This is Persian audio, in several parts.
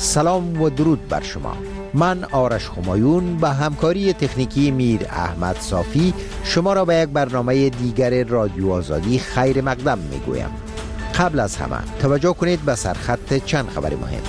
سلام و درود بر شما. من آرش همایون با همکاری تکنیکی میر احمد صافی شما را به یک برنامه دیگر رادیو آزادی خیر مقدم میگویم. قبل از همه توجه کنید به سرخط چند خبر مهم.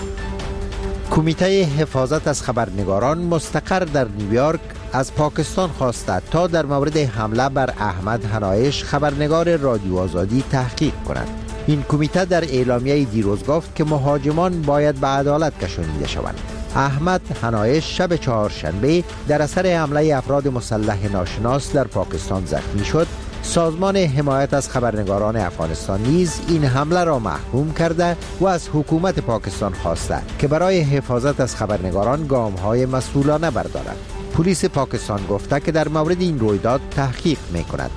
کمیته حفاظت از خبرنگاران مستقر در نیویورک از پاکستان خواسته تا در مورد حمله بر احمد حنایش خبرنگار رادیو آزادی تحقیق کند. این کمیته در اعلامیه دیروز گفت که مهاجمان باید به عدالت کشانیده شوند. احمد حنایش شب چهارشنبه در اثر حمله افراد مسلح ناشناس در پاکستان زخمی شد. سازمان حمایت از خبرنگاران افغانستان نیز این حمله را محکوم کرده و از حکومت پاکستان خواسته که برای حفاظت از خبرنگاران گام‌های مسئولانه بردارد. پلیس پاکستان گفته که در مورد این رویداد تحقیق می‌کند.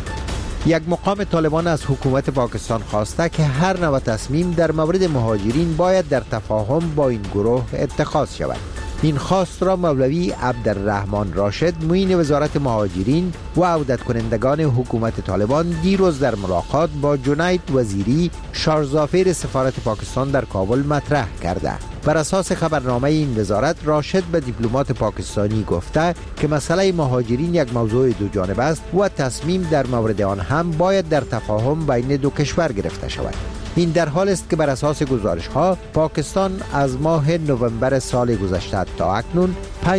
یک مقام طالبان از حکومت پاکستان خواسته که هر نوع تصمیم در مورد مهاجرین باید در تفاهم با این گروه اتخاذ شود. این خواست را مولوی عبدالرحمن راشد معین وزارت مهاجرین و عودت کنندگان حکومت طالبان دیروز در ملاقات با جنید وزیری شارژافیر سفارت پاکستان در کابل مطرح کرده. بر اساس خبرنامه این وزارت، راشد به دیپلمات پاکستانی گفته که مسئله مهاجرین یک موضوع دو جانبه است و تصمیم در مورد آن هم باید در تفاهم بین دو کشور گرفته شود. این در حال است که بر اساس گزارش‌ها پاکستان از ماه نوامبر سال گذشته تا اکنون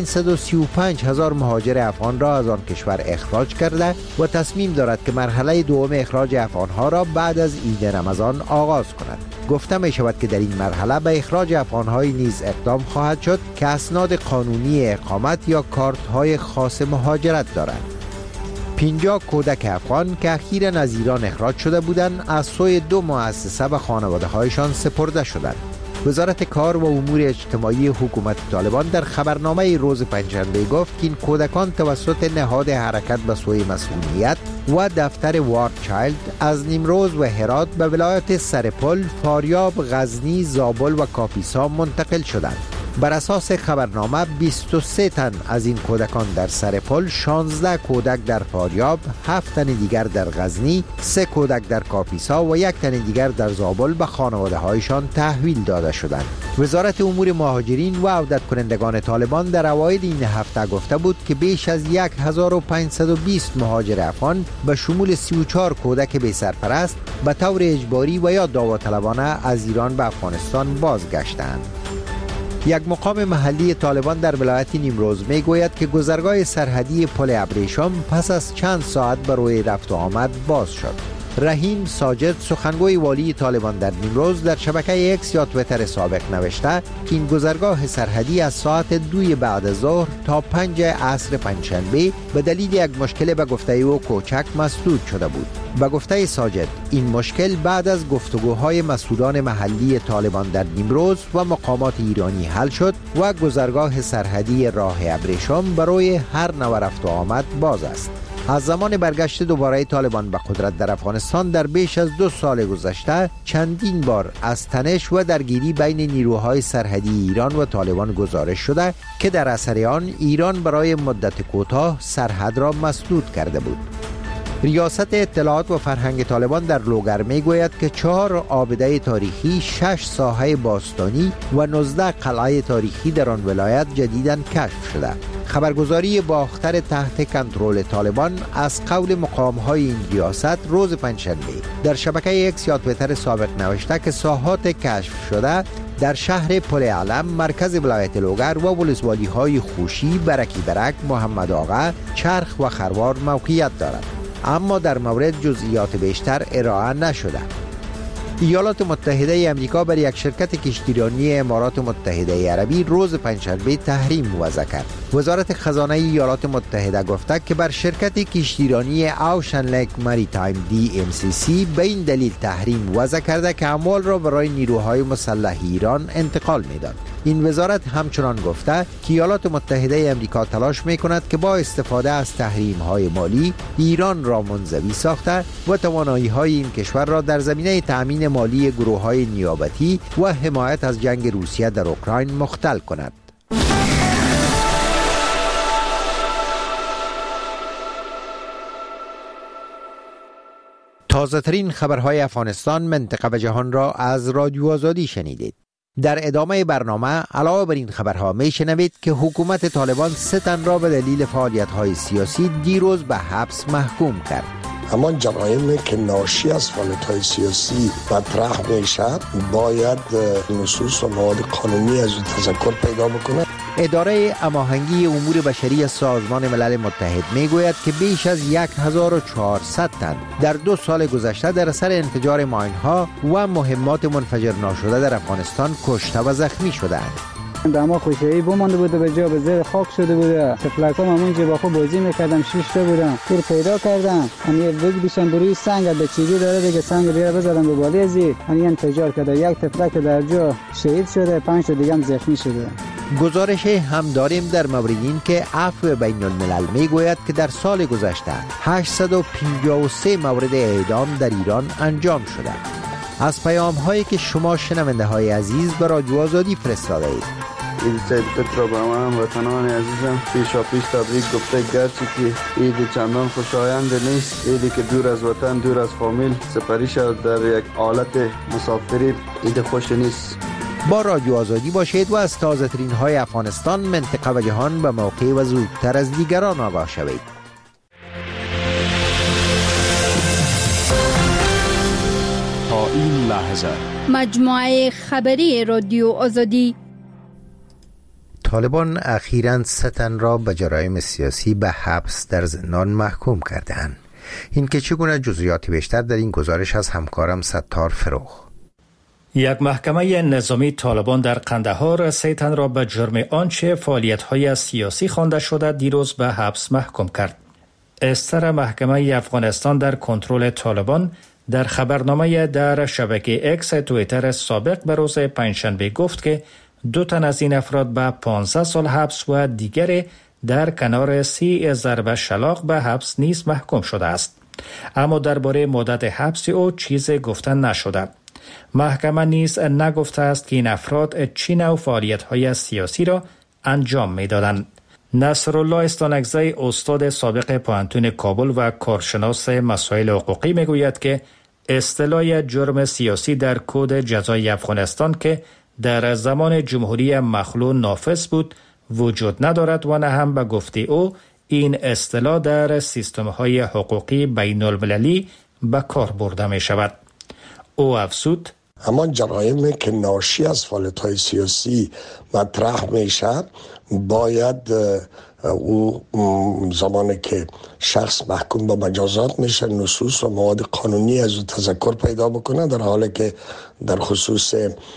535,000 مهاجر افغان را از آن کشور اخراج کرده و تصمیم دارد که مرحله دوم اخراج افغان‌ها را بعد از عید رمضان آغاز کند. گفته می شود که در این مرحله به اخراج افغان‌های نیز اقدام خواهد شد که اسناد قانونی اقامت یا کارت‌های خاص مهاجرت دارند. 50 کودک افغان که اخیراً از ایران اخراج شده بودند از سوی دو مؤسسه به خانواده‌هایشان سپرده شدند. وزارت کار و امور اجتماعی حکومت طالبان در خبرنامه روز پنجشنبه گفت که این کودکان توسط نهاد حرکت به سوی مسئولیت و دفتر وارد چایلد از نیمروز و هرات به ولایت سرپل، فاریاب، غزنی، زابل و کاپیسا منتقل شدند. بر اساس خبرنامه 23 تن از این کودکان در سرپل، 16 کودک در فاریاب، 7 تن دیگر در غزنی، 3 کودک در کاپیسا و 1 تن دیگر در زابل به خانواده‌هایشان تحویل داده شدند. وزارت امور مهاجرین و عودت کنندگان طالبان در اوایل این هفته گفته بود که بیش از 1520 مهاجر افغان به شمول 34 کودک بی سرپرست به طور اجباری و یا داوطلبانه از ایران به افغانستان بازگشتند. یک مقام محلی طالبان در ولایت نیمروز می گوید که گذرگاه سرحدی پل ابریشم پس از چند ساعت برای رفت و آمد باز شد. رحیم ساجد، سخنگوی والی طالبان در نیمروز، در شبکه اکس یا تویتر سابق نوشته که این گذرگاه سرحدی از ساعت 2 بعد از ظهر تا 5 عصر پنجشنبه به دلیل یک مشکل به گفته او کوچک مسدود شده بود. به گفته ساجد، این مشکل بعد از گفتگوهای مسئولان محلی طالبان در نیمروز و مقامات ایرانی حل شد و گذرگاه سرحدی راه ابریشم برای هر نوع رفت و آمد باز است. از زمان برگشت دوباره طالبان به قدرت در افغانستان در بیش از 2 سال گذشته چندین بار از تنش و درگیری بین نیروهای سرحدی ایران و طالبان گزارش شده که در اثر آن ایران برای مدت کوتاه سرحد را مسدود کرده بود. ریاست اطلاعات و فرهنگ طالبان در لوگر می گوید که 4 آبده تاریخی، 6 ساحه باستانی و 19 قلعه تاریخی در آن ولایت جدیداً کشف شده. خبرگزاری باختر تحت کنترل طالبان از قول مقام‌های این ریاست روز پنجشنبه در شبکه اکس یا تویتر سابق نوشته که ساحات کشف شده در شهر پل علم، مرکز ولایت لوگر و ولسوالی‌های خوشی، برکی برک، محمد آقا، چرخ و خروار موقعیت دارد، اما در مورد جزئیات بیشتر ارائه نشده. ایالات متحده امریکا بر یک شرکت کشتیرانی امارات متحده عربی روز پنجشنبه تحریم وضع کرد. وزارت خزانه ایالات متحده گفته که بر شرکت کشتیرانی اوشن لیک مریتایم DMCC به این دلیل تحریم وضع کرده که اموال را برای نیروهای مسلح ایران انتقال می‌داد. این وزارت همچنان گفته که ایالات متحده امریکا تلاش می‌کند که با استفاده از تحریم‌های مالی ایران را منزوی ساخته و توانایی‌های این کشور را در زمینه تأمین مالی گروه‌های نیابتی و حمایت از جنگ روسیه در اوکراین مختل کند. تازه‌ترین خبرهای افغانستان، منطقه و جهان را از رادیو آزادی شنیدید. در ادامه برنامه علاوه بر این خبرها میشنوید که حکومت طالبان 3 تن را به دلیل فعالیت‌های سیاسی دیروز به حبس محکوم کرد. همان جرایمی که ناشی از فعالیت‌های سیاسی مطرح میشه باید نصوص و مواد قانونی از تذکر پیدا بکنه. اداره هماهنگی امور بشری سازمان ملل متحد میگوید که بیش از 1400 تن در 2 سال گذشته در اثر انفجار ماین‌ها و مهمات منفجر ناشده در افغانستان کشته و زخمی شدند. دما خوشایی بمانده بوده، به جا به زیر خاک شده بوده. طفلکام همونجا با خود بازی میکردم، 6 تا بودم. پور پیدا کردم، همین بگیشم بروی سنگ به چیزی داره دیگه، سنگ بیاره بزدم به بالی ازی، همین انفجار کرده. یک طفلک در جا شهید شده، 5 تا دیگه هم زخمی شده. گزارش هم داریم در مورد این که عفو بین الملل میگوید که در سال گذشته 853 مورد اعدام در ایران انجام شده. از پیام هایی که شما شنونده های عزیز به رادیو آزادی فرستاده اید. عید سید فطر را به همه وطنان عزیزم پیشا پیش تبریک گفته، گرچه که عید چندان خوشایند نیست، عیدی که دور از وطن، دور از فامیل سپری شد در یک حالت مسافری، عید خوش نیست. با رادیو آزادی باشید و از تازه ترین های افغانستان، منطقه و جهان به موقع و زودتر از دیگران آگاه شوید. تا این لحظه مجموعه خبری رادیو آزادی. طالبان اخیراً 3 تن را به جرایم سیاسی به حبس در زندان محکوم کردند. این که چگونه جزئیات بیشتر در این گزارش از همکارم ستار فروخ. یک محکمه نظامی طالبان در قندهار 3 تن را به جرم آنچه فعالیت‌های سیاسی خوانده شده دیروز به حبس محکوم کرد. استر محکمه افغانستان در کنترل طالبان در خبرنامه در شبکه اکس توییتر سابق به روز پنجشنبه گفت که 2 تن از این افراد به 15 سال حبس و دیگر در کنار 30 ضربه شلاق به حبس نیز محکوم شده است. اما درباره مدت حبس او چیزی گفته نشده. محکمه نیز نگفته است که این افراد چه نوع فعالیت‌های سیاسی را انجام می‌دادند. نصرالله استانکزی، استاد سابق پوهنتون کابل و کارشناس مسائل حقوقی میگوید که اصطلاح جرم سیاسی در کد جزای افغانستان که در زمان جمهوری مخلوع نافذ بود وجود ندارد و نه هم به گفته او این اصطلاح در سیستم‌های حقوقی بین المللی به کار برده می شود. او افزود: همان جرایمی که ناشی از فعالیت‌های سیاسی مطرح میشه باید او زمانی که شخص محکوم به مجازات میشه نصوص و مواد قانونی از او تذکر پیدا بکنه، در حالی که در خصوص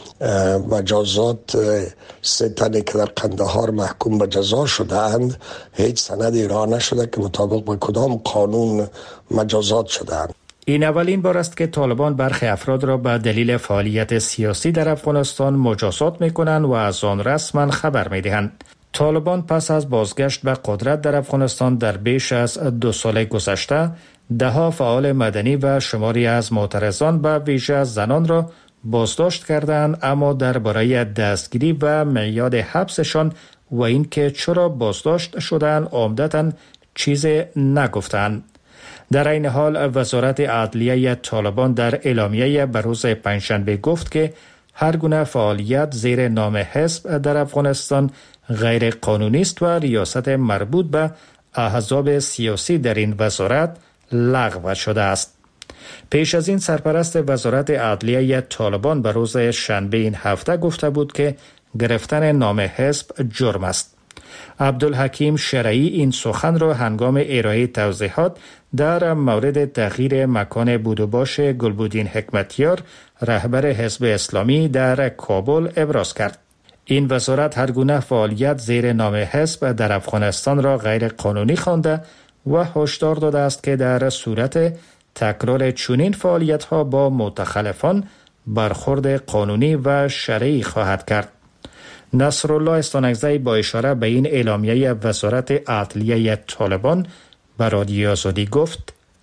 مجازات 3 تنی که در قندهار محکوم به جزا شدند هیچ سندی ارائه نشده که مطابق با کدام قانون مجازات شدند. این اولین بار است که طالبان برخی افراد را به دلیل فعالیت سیاسی در افغانستان مجازات می‌کنند و از آن رسما خبر می‌دهند. طالبان پس از بازگشت به قدرت در افغانستان در بیش از 2 سال گذشته 10 فعال مدنی و شماری از معترضان به ویژه زنان را بازداشت کردند، اما درباره دستگیری و میعاد حبسشان و اینکه چرا بازداشت شدند عمدتاً چیزی نگفتند. در این حال وزارت عدلیه طالبان در اعلامیه به روز پنجشنبه گفت که هر گونه فعالیت زیر نام حزب در افغانستان غیر قانونی است و ریاست مربوط به احزاب سیاسی در این وزارت لغو شده است. پیش از این سرپرست وزارت عدلیه طالبان به روز شنبه این هفته گفته بود که گرفتن نام حزب جرم است. عبدالحکیم شرعی این سخن را هنگام ارائه توضیحات در مورد تغییر مکان بود و باش گلبودین حکمتیار رهبر حزب اسلامی در کابل ابراز کرد. این وزارت هر گونه فعالیت زیر نام حزب در افغانستان را غیر قانونی خوانده و هشدار داده است که در صورت تکرار چنین فعالیت‌ها با متخلفان برخورد قانونی و شرعی خواهد کرد. نصرالله استانکزی با اشاره به این اعلامیه وزارت عدلیه طالبان به رادیو آزادی گفت: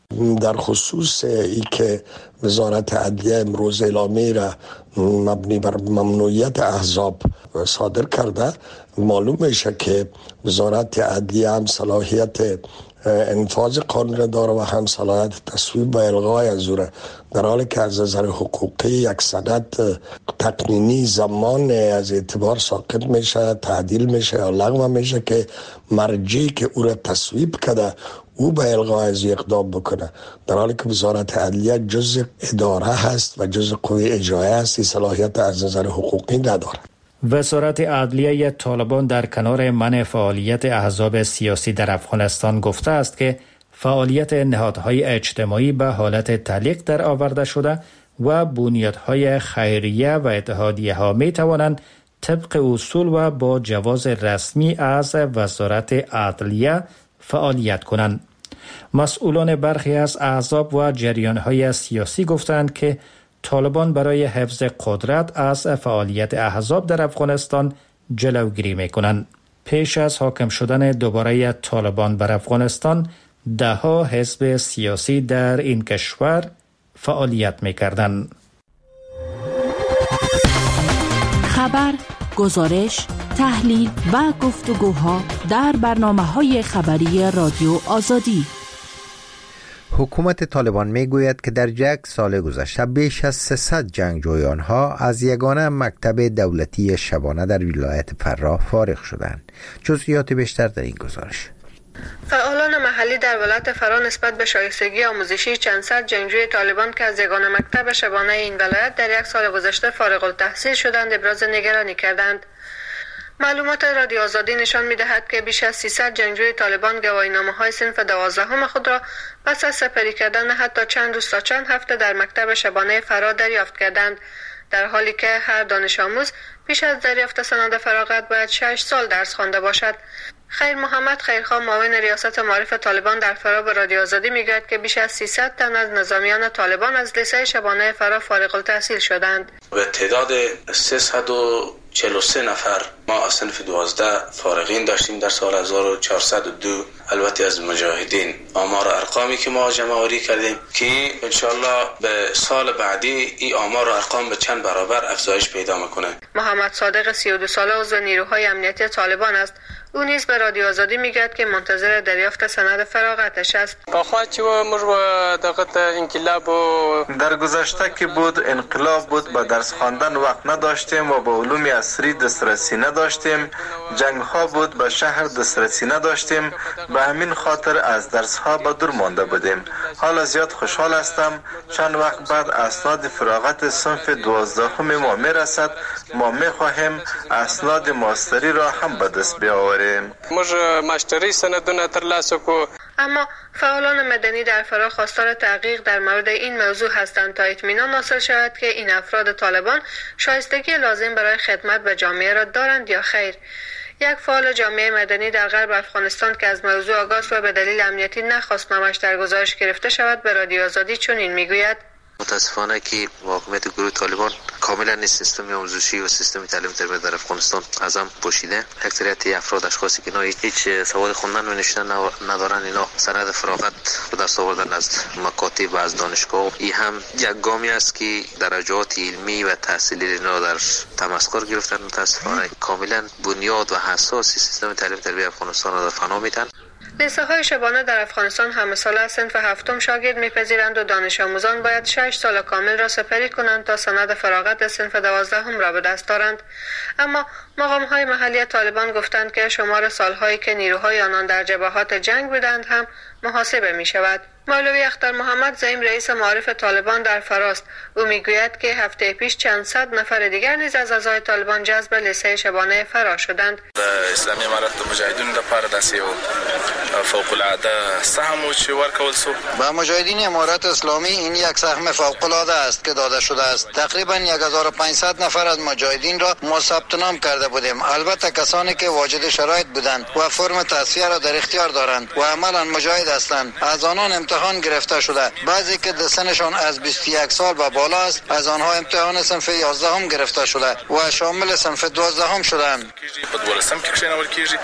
در خصوص ای که وزارت عدلیه امروز اعلامیه را مبنی بر ممنوعیت احزاب صادر کرده، معلوم میشه که وزارت عدلیه هم صلاحیت انفاذ قانون را داره و هم صلاحیت تصویب و الغای از او را، در حالی که از نظر حقوقی یک سند تقنینی زمان از اعتبار ساقط میشه، تعدیل میشه یا لغو میشه که مرجعی که او را تصویب کرده او به الغای از اقدام بکنه، در حالی که وزارت عدلیه جزء اداره هست و جزء قوه اجرایی هست، صلاحیت از نظر حقوقی نداره. وزارت عدلیه طالبان در کنار منع فعالیت احزاب سیاسی در افغانستان گفته است که فعالیت نهادهای اجتماعی به حالت تعلیق در آورده شده و بنیادهای خیریه و اتحادیه ها می توانند طبق اصول و با جواز رسمی از وزارت عدلیه فعالیت کنند. مسئولان برخی از احزاب و جریانهای سیاسی گفتند که طالبان برای حفظ قدرت از فعالیت احزاب در افغانستان جلوگیری می‌کنند. پیش از حاکم شدن دوباره طالبان بر افغانستان، ده‌ها حزب سیاسی در این کشور فعالیت می‌کردند. خبر، گزارش، تحلیل و گفتگوها در برنامه‌های خبری رادیو آزادی. حکومت طالبان میگوید که در یک سال گذشته بیش از 300 جنگجویان ها از یگانه مکتب دولتی شبانه در ولایت فراه فارغ شدند. جزئیات بیشتر در این گزارش. فعالان محلی در ولایت فراه نسبت به شایستگی آموزشی چند صد جنگجوی طالبان که از یگانه مکتب شبانه این ولایت در یک سال گذشته فارغ التحصیل شدند ابراز نگرانی کردند. معلومات رادیو آزادی نشان می‌دهد که بیش از 300 جنگجوی طالبان گواهینامه‌های صنف 12 خود را پس از سپری کردن حتی چند روز تا چند هفته در مکتب شبانه فراه دریافت کردند، در حالی که هر دانش آموز پیش از دریافت سند فراغت باید 6 سال درس خوانده باشد. خیر محمد خیرخواه معاون ریاست معارف طالبان در فراه به رادیو آزادی میگوید که بیش از 300 تن از نظامیان طالبان از لیسه شبانه فراه فارغ التحصیل شدند. به تعداد 343 نفر ما از صنف 12 فارغین داشتیم در سال 1402. البته از مجاهدین آمار ارقامی که ما جمع آوری کردیم که انشالله به سال بعدی این آمار و ارقام به چند برابر افزایش پیدا میکنه. محمد صادق 32 ساله عضو نیروهای امنیتی طالبان است. او نیز به رادیو آزادی میگوید که منتظر دریافت سند فراغتش است. در گذشته که بود انقلاب بود، با درس خواندن وقت نداشتیم و به علوم عصری دسترسی نداشتیم، جنگ ها بود به شهر دسترسی نداشتیم، به همین خاطر از درس ها به دور مانده بودیم. حالا زیاد خوشحال هستم چند وقت بعد اسناد فراغت صنف 12 ما میرسد. ما میخواهیم اسناد ماستری را هم به دست بیاوریم. اما فعالان مدنی در فراه خواستار تحقیق در مورد این موضوع هستند تا اطمینان حاصل شود که این افراد طالبان شایستگی لازم برای خدمت به جامعه را دارند یا خیر. یک فعال جامعه مدنی در غرب افغانستان که از موضوع آگاه و به دلیل امنیتی نخواست نامش در گزارش گرفته شود به رادیو آزادی چنین میگوید: متاسفانه که حاکمیت گروه طالبان کاملا این سیستم آموزشی و سیستم تعلیم تربیت در افغانستان از هم پوشیده. اکثریت افراد اشخاصی که هیچ سواد خوندن و نوشتن ندارن، اینا سند فراغت به دست آوردن از مکاتب و از دانشگاه. این هم یک گامی است که درجات علمی و تحصیلی اینا در تمسخر گرفتن. متاسفانه کاملا بنیاد و اساس سیستم تعلیم تربیت افغانستان را فنا میدن. لیسه های شبانه در افغانستان همه ساله از صنف 7 شاگرد میپذیرند و دانش آموزان باید 6 سال کامل را سپری کنند تا سند فراغت صنف 12 را به دست دارند. اما مقام های محلی طالبان گفتند که شمار سالهایی که نیروهای آنان در جبهات جنگ بودند هم محاسبه می شود. مولوی اختر محمد زعیم رئیس معارف طالبان در فراست. او میگوید که هفته پیش چند صد نفر دیگر نیز از اعضای طالبان جذب لیسه شبانه فرا شدند. اسلامي امارات مجاهدینو لپاره داسې یو فوق العاده سهم و چې ورکول سو. با مجاهدین امارات اسلامی این یک سهم فوق العاده است که داده شده است. تقریبا 1500 نفر از مجاهدین را ما ثبت نام کرده بودیم. البته کسانی که واجد شرایط بودند و فرم تصفیه را در اختیار دارند و عملا مجاهد هستند، از آنان امتحان گرفته شده. بعضی که سنشان از 21 سال و بالا است، از آنها امتحان صنف 11 گرفته شده و شامل صنف 12 شدند.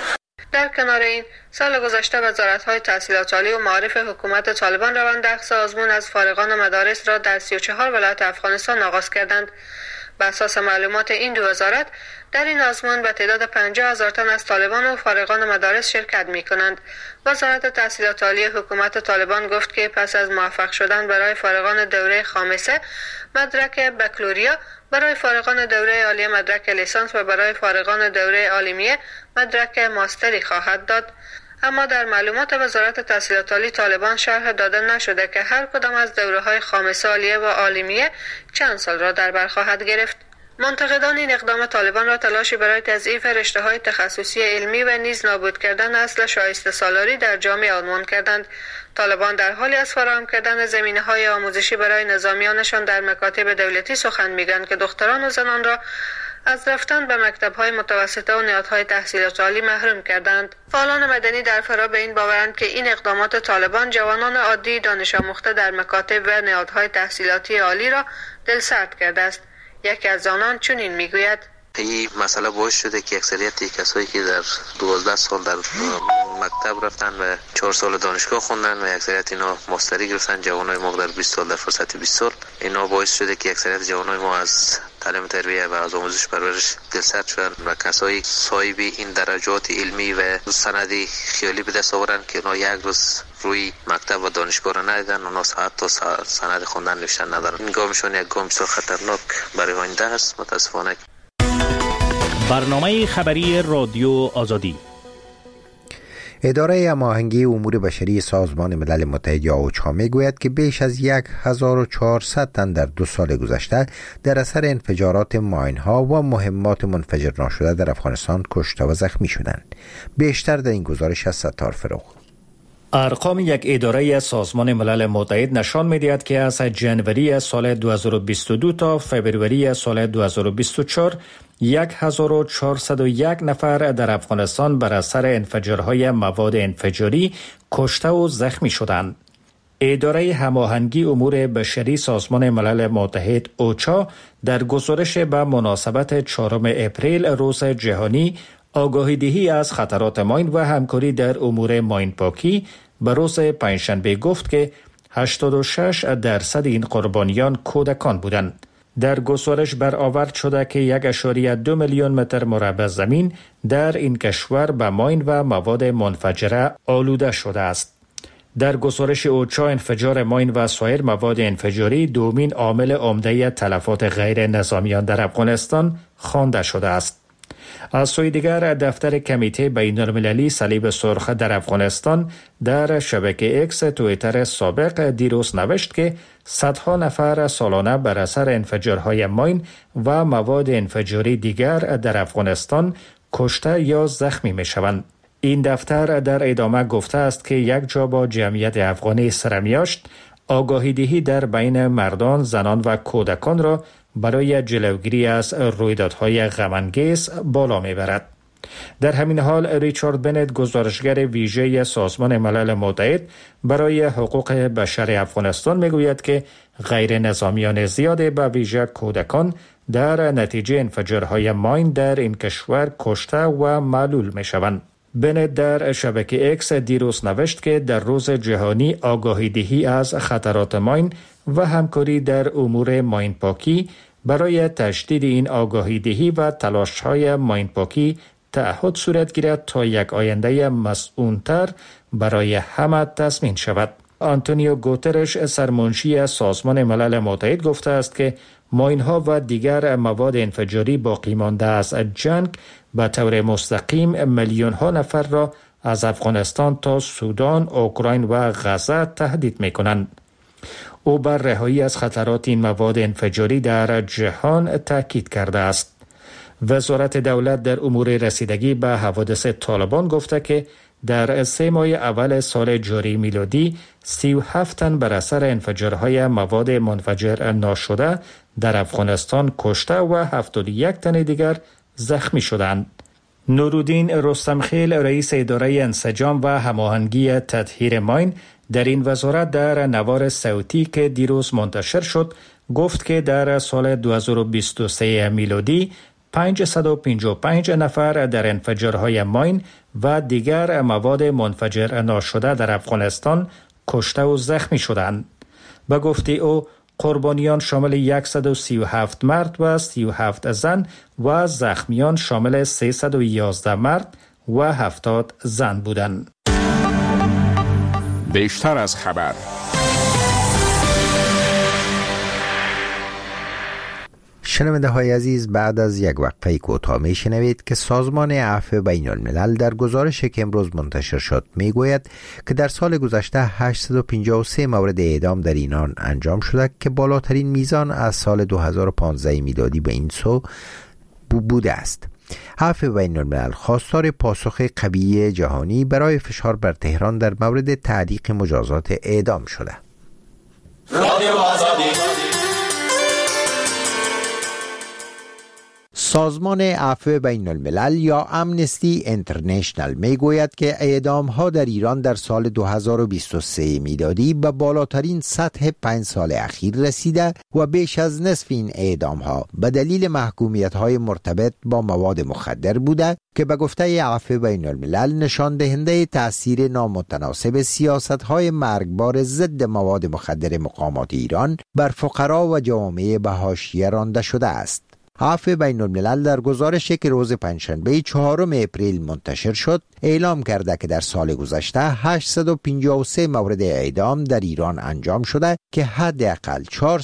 در کنار این، سال گذشته وزارت‌های تحصیلات عالی و معارف حکومت طالبان روند اخذ آزمون از فارغان مدارس را در 34 ولایت افغانستان آغاز کردند. بر اساس معلومات این دو وزارت، در این آزمون به تعداد 50,000 تن از طالبان و فارغان مدارس شرکت می‌کنند. وزارت تحصیلات عالی حکومت طالبان گفت که پس از موفق شدن برای فارغان دوره خامسه مدرک بکالوریا، برای فارغان دوره عالیه مدرک لیسانس و برای فارغان دوره عالمیه مدرک ماستری خواهد داد. اما در معلومات وزارت تحصیلات عالی طالبان شرح داده نشده که هر کدام از دوره‌های خامسه، عالیه و عالمیه چند سال را در بر خواهد گرفت. منتقدان این اقدام طالبان را تلاشی برای تضعیف رشته‌های تخصصی علمی و نیز نابود کردن اصل شایسته سالاری در جامعه عنوان کردند. طالبان در حالی از فراهم کردن زمینه‌های آموزشی برای نظامیانشان در مکاتب دولتی سخن می‌گویند که دختران و زنان را از رفتن به مکتب‌های متوسطه و نهادهای تحصیلات عالی محروم کردند. فعالان مدنی در فرا به این باورند که این اقدامات طالبان جوانان عادی دانش آموخته در مکاتب و نهادهای تحصیلاتی عالی را دلسرد کرده است. یکی از آنان چنین میگوید: این مسئله باعث شده که اکثریت کسایی که در 12 سال در مکتب رفتن و 4 سال دانشگاه خوندن و اکثریت اینا ماستری گرفتن، جوانای ما در 20 سال در فرصت 20 سال، اینا باعث شده که اکثریت جوانای ما از تعلیم تربیه و از آموزش پرورش دلسرد شدن و کسایی صاحب این درجات علمی و سندی خیالی به دست آورن که اونا یک روز روی مکتب و دانشگاه را ندیدن، اونا حتی سند خوندن نوشتن ندارن. این گامشون یک گام بسیار خطرناک برای آینده است. متاسفانه برنامه خبری رادیو آزادی. اداره هماهنگی امور بشری سازمان ملل متحد یا اوچا میگوید که بیش از 1400 تن در 2 سال گذشته در اثر انفجارات ماین‌ها و مهمات منفجر ناشده در افغانستان کشته و زخمی شدند. بیشتر در این گزارش از ستار فروغ. ارقام یک اداره سازمان ملل متحد نشان می‌دهد که از جنوری سال 2022 تا فوریه سال 2024 1401 نفر در افغانستان بر اثر انفجارهای مواد انفجاری کشته و زخمی شدند. اداره هماهنگی امور بشری سازمان ملل متحد اوچا در گزارش به مناسبت 4 اپریل روز جهانی آگاهی دهی از خطرات ماین و همکاری در امور ماین پاکی به روز پنجشنبه گفت که 86% این قربانیان کودکان بودند. در گزارش برآورد شده که 1.2 میلیون متر مربع زمین در این کشور به ماین و مواد منفجره آلوده شده است. در گزارش اوچا انفجار ماین و سایر مواد انفجاری دومین عامل عمده تلفات غیر نظامیان در افغانستان خوانده شده است. از سوی دیگر دفتر کمیته بین‌المللی صلیب سرخ در افغانستان در شبکه اکس توییتر سابق دیروز نوشت که صدها نفر سالانه بر اثر انفجارهای ماین و مواد انفجاری دیگر در افغانستان کشته یا زخمی می شوند. این دفتر در ادامه گفته است که یک جا با جمعیت افغانی سرمیاشت آگاهی دهی در بین مردان، زنان و کودکان را برای جلوگیری از رویدادهای غم‌انگیز بالا میبرد. در همین حال ریچارد بنت گزارشگر ویژه سازمان ملل متحد برای حقوق بشر افغانستان میگوید که غیر نظامیان زیاد به ویژه کودکان در نتیجه انفجارهای ماین در این کشور کشته و معلول میشوند. بنت در شبکه اکس دیروز نوشت که در روز جهانی آگاهی دهی از خطرات ماین و همکاری در امور ماین پاکی برای تشدید این آگاهی دهی و تلاش‌های ماین پاکی تعهد صورت گیرد تا یک آینده مسئول‌تر برای همه تضمین شود. آنتونیو گوترش سرمنشی سازمان ملل متحد گفته است که ماین‌ها و دیگر مواد انفجاری باقی مانده از جنگ به طور مستقیم میلیون‌ها نفر را از افغانستان تا سودان، اوکراین و غزه تهدید می‌کنند. او بر رهایی از خطرات این مواد انفجاری در جهان تاکید کرده است. وزارت دولت در امور رسیدگی به حوادث طالبان گفته که در 3 ماه اول سال جاری میلادی 37 تن بر اثر انفجارهای مواد منفجر ناشده در افغانستان کشته و 71 تن دیگر زخمی شدند. نورالدین رستمخیل رئیس اداره انسجام و هماهنگی تطهیر ماین در این وزارت در نوار صوتی که دیروز منتشر شد گفت که در سال 2023 میلادی 555 نفر در انفجارهای ماین و دیگر مواد منفجر ناشده در افغانستان کشته و زخمی شدند. به گفته او قربانیان شامل 137 مرد و 37 زن و زخمیان شامل 311 مرد و 70 زن بودند. بیشتر از خبر. شنونده های عزیز، بعد از یک وقفه کوتاه می شنوید که سازمان عفو بین الملل در گزارش که امروز منتشر شد می گوید که در سال گذشته 853 مورد اعدام در ایران انجام شده که بالاترین میزان از سال 2015 میلادی به این سو بوده است. عفو بین الملل خواستار پاسخ قوی جهانی برای فشار بر تهران در مورد تعلیق مجازات اعدام شده. سازمان عفو بین الملل یا امنستی اینترنشنل می گوید که اعدام ها در ایران در سال 2023 میلادی به بالاترین سطح 5 سال اخیر رسیده و بیش از نصف این اعدام ها به دلیل محکومیت های مرتبط با مواد مخدر بوده که به گفته عفو بین الملل نشان دهنده تأثیر نامتناسب سیاست های مرگبار ضد مواد مخدر مقامات ایران بر فقرا و جوامع به حاشیه رانده شده است. عفو بین الملل در گزارشی که روز پنجشنبه 4 اپریل منتشر شد اعلام کرده که در سال گذشته 853 مورد اعدام در ایران انجام شده که حداقل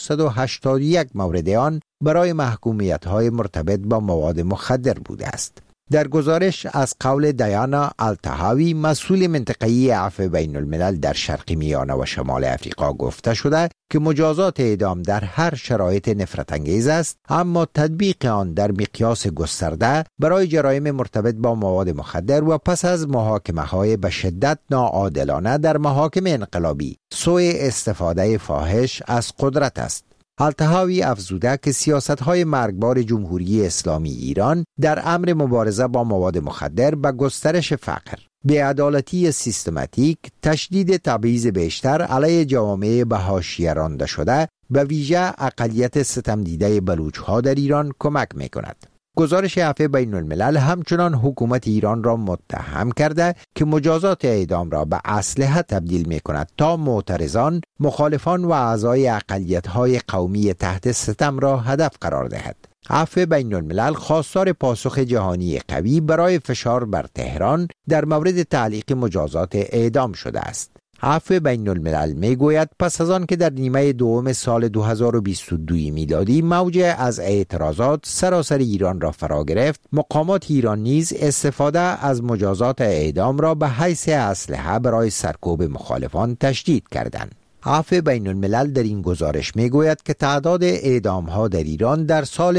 481 مورد آن برای محکومیت‌های مرتبط با مواد مخدر بوده است. در گزارش از قول دیانا التهاوی مسئول منطقه‌ای عفو بین الملل در شرق میانه و شمال افریقا گفته شده که مجازات اعدام در هر شرایط نفرت انگیز است، اما تطبیق آن در مقیاس گسترده برای جرایم مرتبط با مواد مخدر و پس از محاکمه‌های به شدت ناعادلانه در محاکم انقلابی سوء استفاده فاحش از قدرت است. التهاوی افزوده که سیاست‌های مرگبار جمهوری اسلامی ایران در امر مبارزه با مواد مخدر به گسترش فقر، بی‌عدالتی سیستماتیک، تشدید تبعیض بیشتر علیه جوامع به حاشیه رانده شده، به ویژه اقلیت ستم دیده بلوچ‌ها در ایران کمک می‌کند. گزارش عفو بین الملل همچنان حکومت ایران را متهم کرده که مجازات اعدام را به اسلحه تبدیل می کند تا معترضان، مخالفان و اعضای اقلیت‌های قومی تحت ستم را هدف قرار دهد. عفو بین الملل خواستار پاسخ جهانی قوی برای فشار بر تهران در مورد تعلیق مجازات اعدام شده است. عفو بین الملل می گوید پس از آن که در نیمه دوم سال 2022 میلادی موج از اعتراضات سراسر ایران را فرا گرفت، مقامات ایران نیز استفاده از مجازات اعدام را به حیث اسلحه برای سرکوب مخالفان تشدید کردند. عفو بین الملل در این گزارش می گوید که تعداد اعدام ها در ایران در سال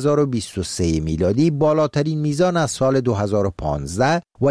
2023 میلادی بالاترین میزان از سال 2015 و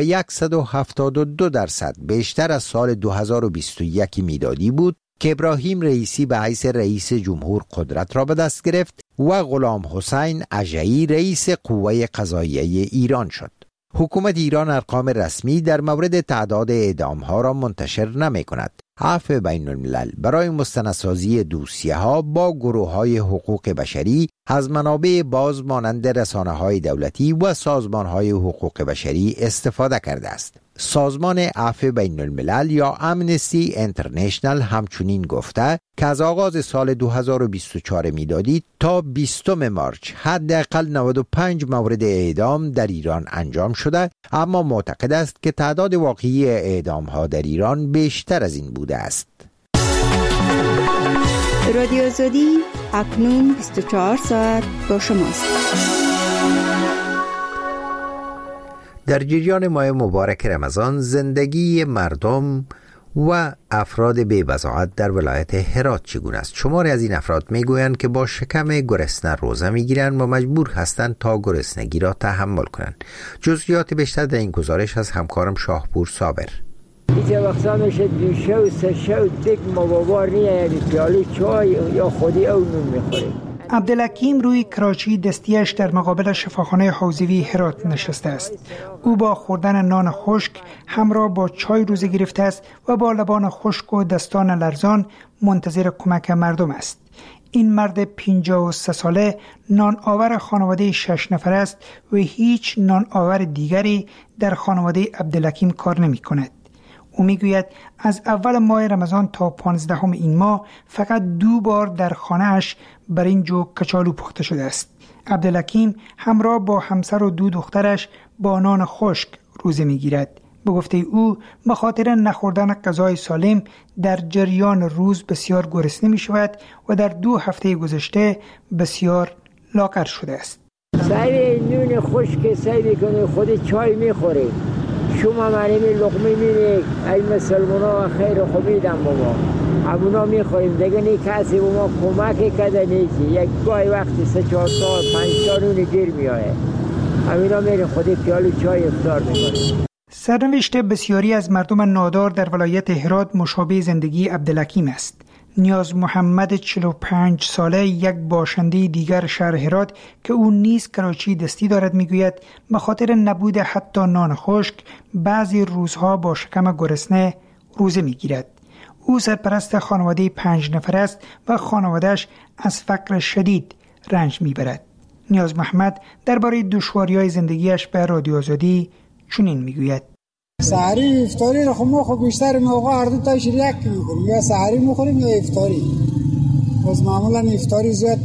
172% بیشتر از سال 2021 میلادی بود که ابراهیم رئیسی به حیث رئیس جمهور قدرت را به دست گرفت و غلام حسین اژه‌ای رئیس قوه قضاییه ایران شد. حکومت ایران ارقام رسمی در مورد تعداد اعدام ها را منتشر نمی کند. عفو بین الملل برای مستندسازی دوسیه ها با گروه های حقوق بشری از منابع باز مانند رسانه های دولتی و سازمان های حقوق بشری استفاده کرده است. سازمان عفو بین الملل یا امنستی اینترنشنل همچنین گفته که از آغاز سال 2024 میلادی تا 20 مارچ حداقل 95 مورد اعدام در ایران انجام شده، اما معتقد است که تعداد واقعی اعدام ها در ایران بیشتر از این بوده است. رادیو آزادی اکنون 24 ساعت با شماست. در جریان ماه مبارک رمضان زندگی مردم و افراد بی‌وضاحت در ولایت هرات چگونه است؟ شماری از این افراد میگویند که با شکم گرسنه روزه میگیرند و مجبور هستند تا گرسنگی را تحمل کنند. جزئیات بیشتر در این گزارش از همکارم شاهپور صابر. اینجا وقتا میشه دوشه و سشه و دیگ مبابار نیه، یعنی پیالی چای یا خودی او نون میخوریم. عبدالحکیم روی کراچی دستیش در مقابل شفاخانه حوزوی هرات نشسته است. او با خوردن نان خشک همراه با چای روزه گرفته است و با لبان خشک و دستان لرزان منتظر کمک مردم است. این مرد 53 ساله نان آور خانواده 6 نفر است و هیچ نان آور دیگری در خانواده عبدالحکیم کار نمی کند. او می گوید از اول ماه رمضان تا 15 این ماه فقط 2 بار در خانه اش برنج و کچالو پخته شده است. عبدالحکیم همراه با همسر و 2 دخترش با نان خشک روزه می گیرد. به گفته او به خاطر نخوردن غذای سالم در جریان روز بسیار گرسنه می شود و در 2 هفته گذشته بسیار لاغر شده است. سعی نون خشک سعی کنی خود چای میخوری، شما مریم لقمه میری ای مسلمان ها خیر خوبیدم بابا همونا میخوریم دیگه نی کسی با ما کمک کده نیچی. یک گاهی وقتی 3-4 ساعت 5 تا نون گیر میایه همینا میریم خودی پیالی چای افطار میکنیم. سرنوشت بسیاری از مردم نادار در ولایت هرات مشابه زندگی عبدالحکیم است. نیاز محمد 45 ساله یک باشنده دیگر شهر هرات که او نیز کراچی دستی دارد میگوید به خاطر نبود حتی نان خشک بعضی روزها با شکم گرسنه روزه میگیرد. او سرپرست خانواده 5 نفر است و خانوادهش از فقر شدید رنج میبرد. نیاز محمد درباره دشواری‌های زندگیش به رادیو آزادی چنین میگوید: سحری افطاری رو خب بیشتر موقع هر دو تاش یک می‌خوریم، یا سحری می‌خوریم یا افطاری. باز معمولا افطاری زیاد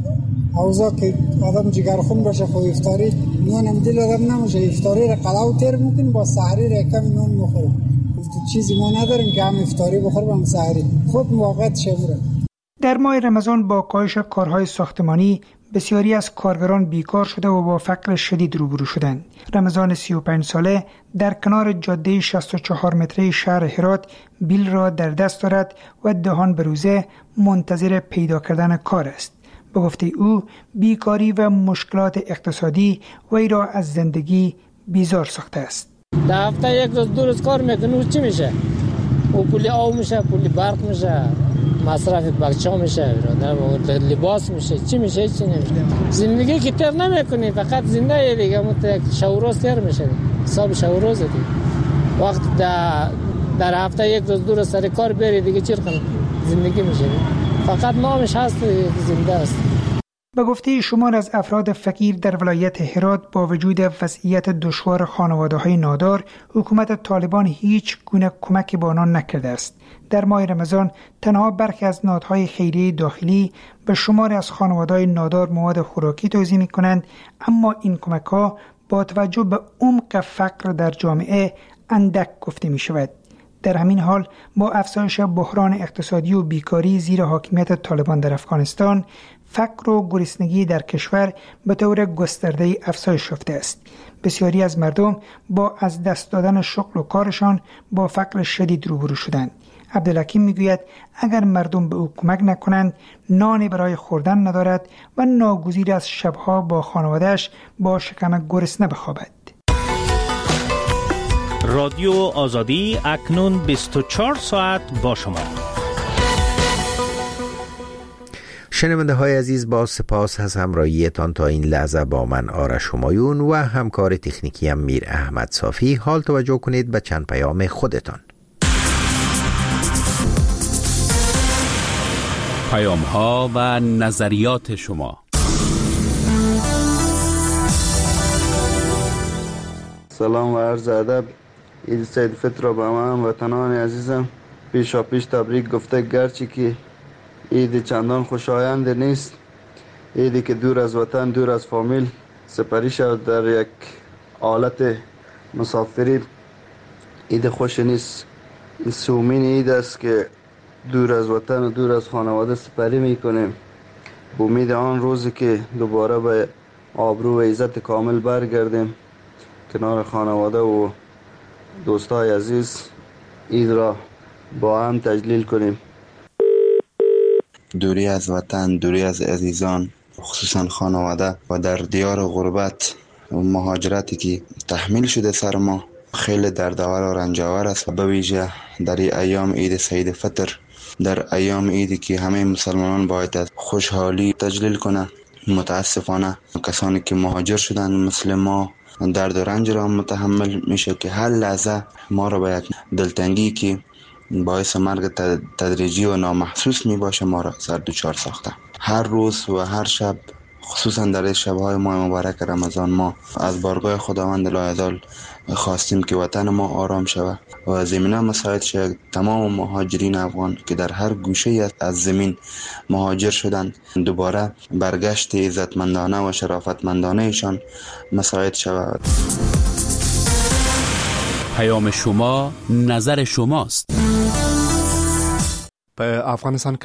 اوضاع که آدم جگرخون باشه خب افطاری نون هم دل آدم نمیشه، افطاری رو قلاو تیر می‌کنیم با سحری رو کم نون می‌خوریم. چیزی ما نداریم که هم افطاری بخوریم هم سحری. خود موقعیت شمره. در ماه رمضان با کاهش کارهای ساختمانی بسیاری از کارگران بیکار شده و با فقر شدید روبرو شدند. رمضان 35 ساله در کنار جاده 64 متره شهر هرات بیل را در دست دارد و دهان به روزه منتظر پیدا کردن کار است. به گفته او بیکاری و مشکلات اقتصادی وی را از زندگی بیزار ساخته است. در هفته یک روز 2 روز کار میکنه چی میشه؟ او پول آب میشه، پول برق میشه، مصرف بچه‌ها میشه، لباس میشه، چی میشه؟ چی نمیشه. زندگی که تر نمیکنی، فقط زنده دیگه شوروز تر میشه. حساب شوروز دیگه. وقت در هفته یک روز 2 روز سر کار بری دیگه چی کنی؟ زندگی میشه. فقط نامش هست زنده است. به گفته شمار از افراد فقیر در ولایت هرات با وجود وضعیت دشوار خانواده‌های نادار، حکومت طالبان هیچ گونه کمک به آنان نکرده است. در ماه رمضان تنها برخی از نهادهای خیریه داخلی به شمار از خانواده‌های نادار مواد خوراکی توزیع می‌کنند، اما این کمک‌ها با توجه به عمق فقر در جامعه اندک گفته می‌شود. در همین حال با افزایش بحران اقتصادی و بیکاری زیر حاکمیت طالبان در افغانستان، فقر و گرسنگی در کشور به طور گسترده افزایش یافته است. بسیاری از مردم با از دست دادن شغل و کارشان با فقر شدید روبرو شدند. عبدالحکیم میگوید اگر مردم به او کمک نکنند نانی برای خوردن ندارد و ناگزیر از شبها با خانواده‌اش با شکم گرسنه بخوابد. رادیو آزادی اکنون 24 ساعت با شما. شنونده های عزیز، با سپاس از همراهیتان تا این لحظه با من آرش همایون و همکار تکنیکی میر احمد صافی. حال توجه کنید به چند پیام خودتان. پیام ها و نظریات شما. سلام و عرض ادب. عید سید فطر را به همه وطنان عزیزم پیشا پیش تبریک گفته، گرچه که عید چندان خوشایند نیست، عیدی که دور از وطن، دور از فامیل سپری شد در یک حالت مسافری، عید خوش نیست. سومین عید است که دور از وطن و دور از خانواده سپری میکنیم، به امید آن روزی که دوباره به آبرو و عزت کامل برگردیم کنار خانواده و دوستای عزیز عید را با هم تجلیل کنیم. دوری از وطن، دوری از عزیزان، خصوصا خانواده و در دیار غربت و مهاجرتی که تحمیل شده سر ما خیلی دردآور و رنجاور است. به ویژه در ایام عید سید فطر، در ایام عیدی که همه مسلمانان باید از خوشحالی تجلیل کنند، متاسفانه کسانی که مهاجر شدند مثل ما درد و رنج را متحمل میشه که هر لحظه ما را به یک دلتنگی که باعث مرگ تدریجی و نامحسوس می باشه ما را سر دوچار ساخته. هر روز و هر شب، خصوصا در شب‌های ماه مبارک رمضان، ما از بارگاه خداوند لایزال خواستیم که وطن ما آرام شود و زمینه مساعد شد. تمام مهاجرین افغان که در هر گوشه از زمین مهاجر شدند دوباره برگشت عزتمندانه و شرافتمندانه ایشان مساعد شود. پیام شما نظر شماست. په افغانستان